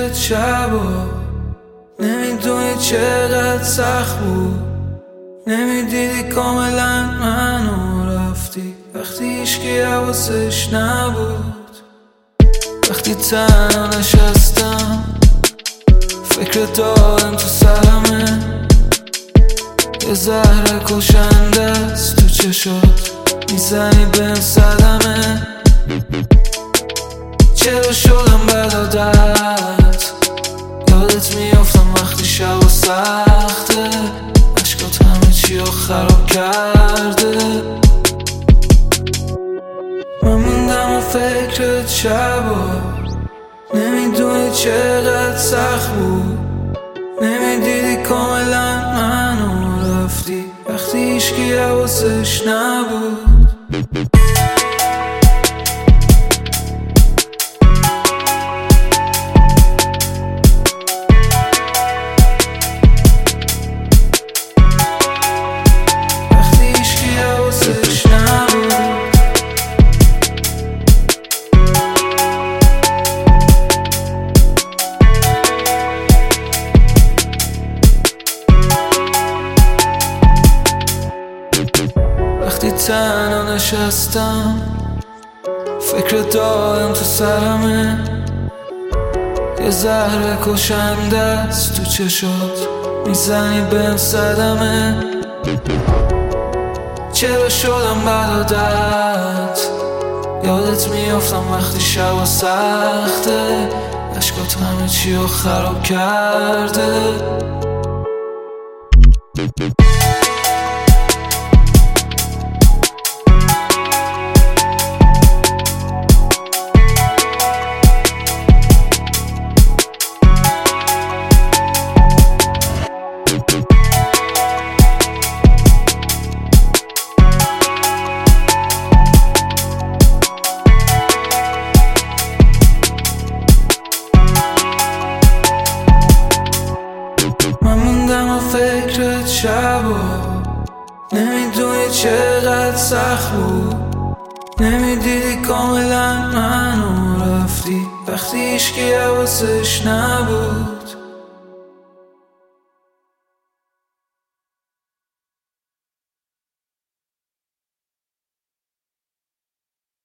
فکرت شبا، نمیدونی چقدر سخت بود، نمیدیدی کاملا منو رفتی وقتی هیچکی حواسش نبود. وقتی تنها نشستم فکرت دارم تو سرمه، یه زهر کشنده است تو چشات، میزنی بهم صدمه. چرا شدم بد عادت، یادت میافتم وقتی شب و سخته، عشقات همه چی رو خراب کرده. من موندم و فکرت شبا، نمیدونی چقدر سخت بود، نمیدیدی کاملا منو رفتی وقتی هیچکی حواسش نبود. وقتی تنها نشستم فکرت دارم تو سرمه، یه زهر کشنده است تو چشات، میزنی بهم صدمه. چرا شدم بد عادت، یادت میافتم وقتی شب و سخته، عشقات همه چی رو خراب کرده. فکرت شبا، نمیدونی چقدر سخت بود، نمیدیدی کاملا منو رفتی وقتی هیچکی حواسش نبود.